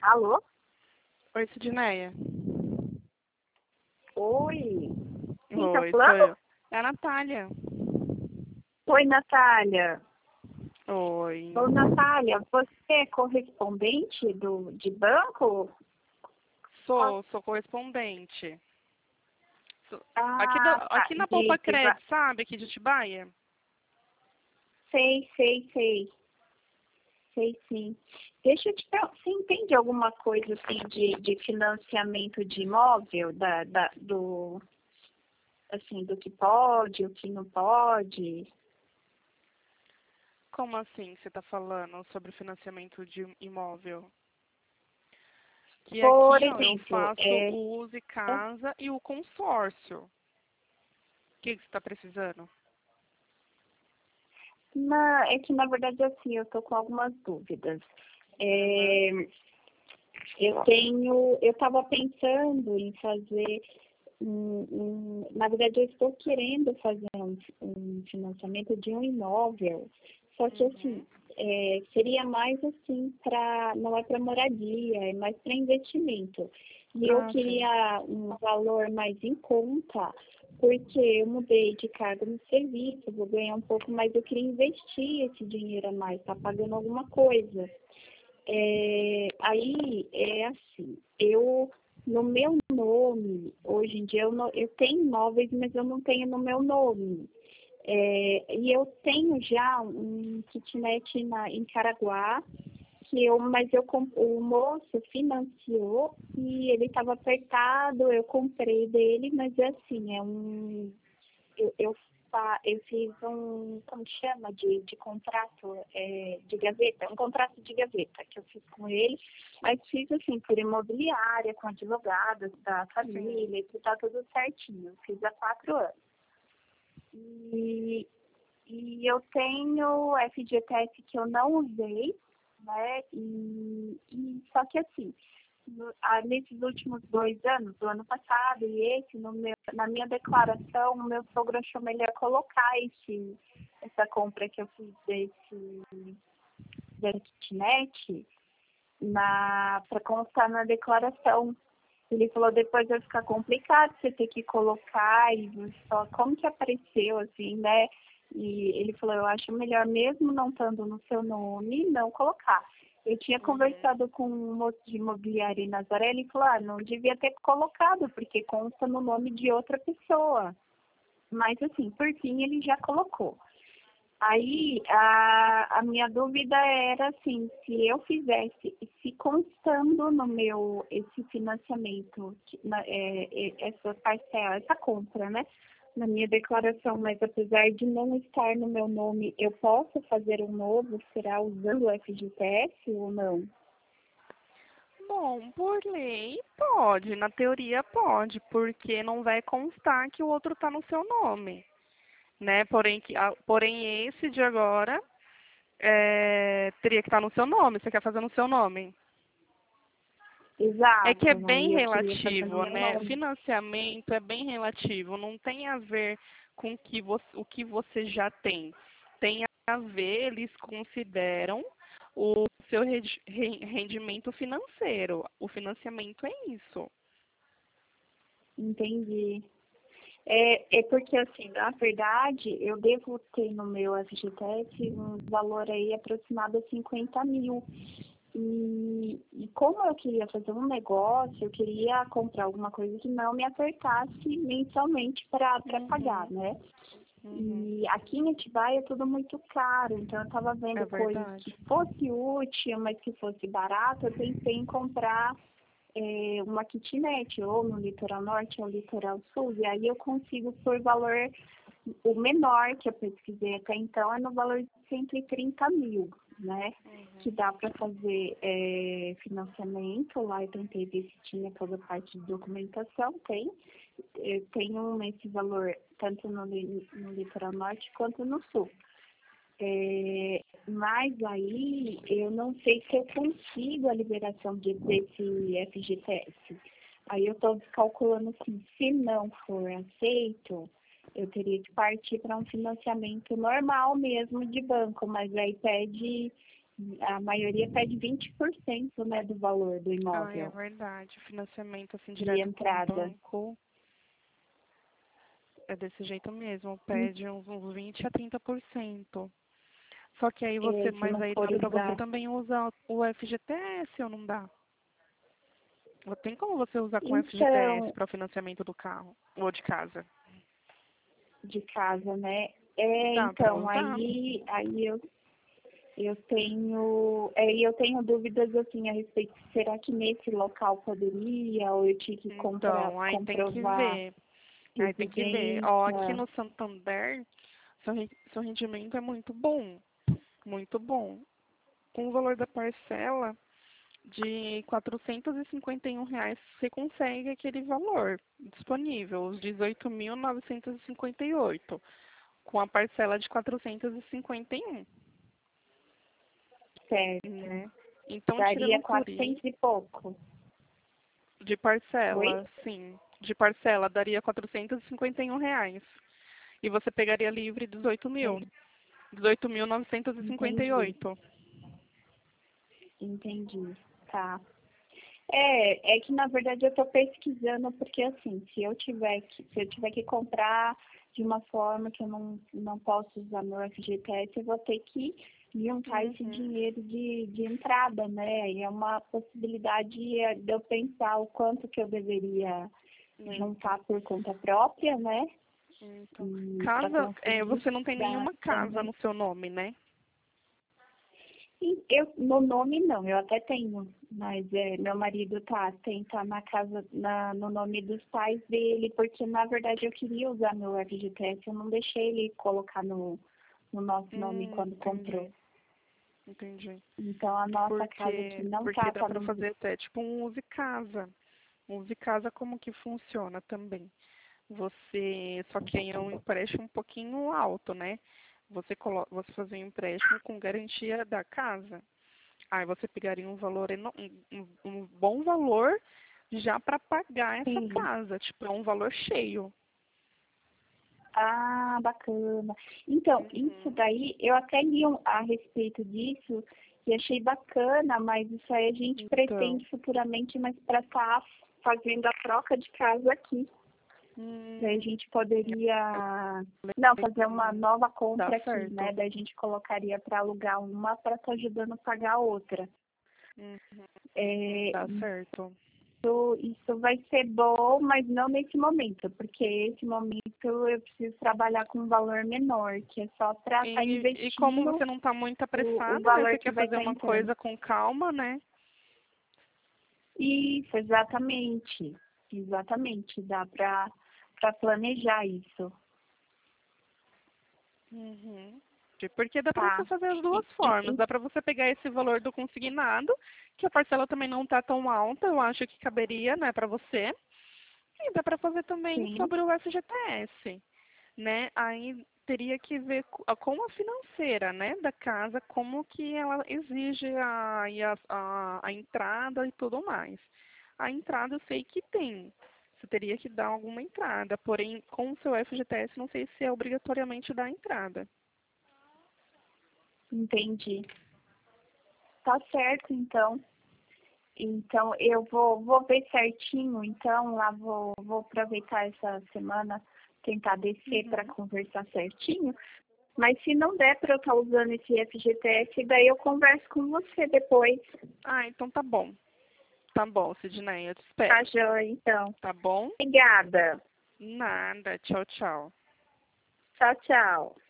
Alô? Oi, Sidneia. Oi. Quem tá Oi, sou falando? eu. É a Natália. Oi, Natália. Oi. Ô, Natália, você é correspondente de banco? Sou correspondente. Aqui, Ah, tá. aqui na Poupa De Crédito, sabe? Aqui de Atibaia. Sei, sei, sei. Sei, sim. Deixa eu te perguntar, você entende alguma coisa assim de financiamento de imóvel, assim, do que pode, o que não pode? Como assim você está falando sobre financiamento de imóvel? Que Por aqui, ó, eu exemplo, faço o Use Casa e o consórcio. O que você está precisando? é que na verdade assim, eu tô com algumas dúvidas. Uhum. É, eu estava pensando em fazer na verdade eu estou querendo fazer um financiamento de um imóvel, só que assim, Uhum. seria mais assim não é para moradia, é mais para investimento. E eu Ah, sim. queria um valor mais em conta, porque eu mudei de cargo no serviço, vou ganhar um pouco mais, eu queria investir esse dinheiro a mais, tá pagando alguma coisa. Aí é assim, no meu nome, hoje em dia eu tenho imóveis, mas eu não tenho no meu nome. E eu tenho já um kitnet em Caraguá, o moço financiou e ele estava apertado, eu comprei dele, mas é assim, eu fiz como chama, de contrato de gaveta, um contrato de gaveta que eu fiz com ele, mas fiz assim, por imobiliária, com advogados da Sim. família, e tá tudo certinho. Fiz há 4 anos. E, e eu tenho FGTS que eu não usei, né? Só que assim, nesses últimos 2 anos, do ano passado e esse, na minha declaração, o meu sogro achou melhor colocar essa compra que eu fiz desse kitnet para constar na declaração. Ele falou, depois vai ficar complicado você ter que colocar e só como que apareceu, assim, né? E ele falou, eu acho melhor mesmo não estando no seu nome, não colocar. Eu tinha Uhum. conversado com um moço de imobiliária em Nazaré, ele falou, não devia ter colocado, porque consta no nome de outra pessoa. Mas assim, por fim ele já colocou. Aí a minha dúvida era assim, se eu fizesse, se constando no meu esse financiamento, essa parcela, essa compra, né? Na minha declaração, mas apesar de não estar no meu nome, eu posso fazer um novo, será usando o FGTS ou não? Bom, por lei pode, na teoria pode, porque não vai constar que o outro está no seu nome, né? Porém esse de agora teria que estar no seu nome. Você quer fazer no seu nome? É que é Exato, bem aí eu queria fazer no relativo, meu né? nome. Financiamento é bem relativo, não tem a ver com o que você já tem. Tem a ver, eles consideram o seu rendimento financeiro. O financiamento é isso. Entendi. É porque, assim, na verdade, eu devo ter no meu FGTS um valor aí aproximado a 50 mil. E como eu queria fazer um negócio, eu queria comprar alguma coisa que não me apertasse mensalmente para pagar, Uhum, né? uhum, E aqui em Atibaia é tudo muito caro, então eu estava é vendo coisas que verdade. fosse útil, mas que fosse barato, eu pensei em comprar uma kitnet, ou no litoral norte ou litoral sul, e aí eu consigo por valor, o menor que eu pesquisei até então é no valor de 130 mil, né? Que Uhum. dá para fazer financiamento, lá eu tentei ver se tinha toda a parte de documentação, tem. Eu tenho esse valor tanto no litoral norte quanto no sul. Mas aí eu não sei se eu consigo a liberação desse FGTS. Aí eu estou calculando assim, se não for aceito, eu teria que partir para um financiamento normal mesmo de banco, mas aí pede A maioria pede 20%, né, do valor do Ah, é imóvel verdade. Financiamento assim de direto com o entrada. banco é desse jeito mesmo, pede uns 20 a 30%. Só que aí você, Se mas não aí for dá pra você usar. também usar o FGTS ou não dá? Tem como você usar com FGTS Então, para o financiamento do carro ou de casa? de casa, né? Dá para Então, usar? eu tenho dúvidas assim a respeito, será que nesse local poderia, ou eu tinha que Então, aí tem que comprovar ver. Aí tem que ver. Ó, aqui residência? no Santander, seu rendimento é muito bom. Muito bom. Com o valor da parcela de R$ 451, você consegue aquele valor disponível, os 18.958, com a parcela de 451, Certo. né? Então, Daria tirando por 400 e pouco. de Oi? parcela, sim, de parcela daria R$ 451. E você pegaria livre 18 mil, É, entendi, 18.958. entendi. Tá. É que na verdade eu estou pesquisando porque assim, se eu tiver que comprar de uma forma que eu não posso usar meu FGTS, eu vou ter que juntar esse Uhum. dinheiro de entrada, né? E é uma possibilidade de eu pensar o quanto que eu deveria Então, juntar por conta própria, né? então, E para casa, conseguir você não tem dar nenhuma casa também. no seu nome, né? E no nome não, eu até tenho, mas meu marido tá na casa, no nome dos pais dele, porque na verdade eu queria usar meu FGTS, eu não deixei ele colocar no nosso nome quando comprou. Entendi, entendi. Então a nossa casa aqui não Porque dá tá para no. fazer até tipo um use casa. Um use casa como que funciona também. Só que aí é um empréstimo um pouquinho alto, né? Você fazia um empréstimo com garantia da casa. Aí você pegaria um valor, um bom valor já para pagar essa Sim. casa, tipo, é um valor cheio. Ah, bacana. Então, isso Uhum. daí, eu até li a respeito disso e achei bacana, mas isso aí a gente Então, pretende futuramente, mas para estar fazendo a troca de casa aqui. Daí a hum, gente poderia, não, fazer uma nova dá compra aqui, né? certo. Daí a gente colocaria para alugar uma para estar ajudando a pagar a outra. Uhum, É, dá certo. isso vai ser bom, mas não nesse momento, porque esse momento eu preciso trabalhar com um valor menor, que é só para estar E como investindo você não está muito o apressada, né? valor Você que quer vai fazer estar uma entrando. coisa com calma, né? Isso, exatamente. Exatamente, dá para planejar isso. Uhum. Porque dá para você Tá. fazer as E, duas e, formas. Dá para você pegar esse valor do consignado, que a parcela também não está tão alta, eu acho que caberia, né, para você. E dá para fazer também sim, sobre o FGTS, né? Aí teria que ver com a financeira, né, da casa, como que ela exige a entrada e tudo mais. A entrada eu sei que tem. Você teria que dar alguma entrada, porém, com o seu FGTS, não sei se é obrigatoriamente dar entrada. entendi. Tá certo, então. Então, eu vou ver certinho, então, lá vou aproveitar essa semana, tentar descer para Uhum. conversar certinho. Mas se não der para eu estar usando esse FGTS, daí eu converso com você depois. Ah, então tá bom. Tá bom, Sidney, eu te Tá, espero. joia, então. Tá bom? Obrigada. Nada. Tchau, tchau. Tchau, tchau.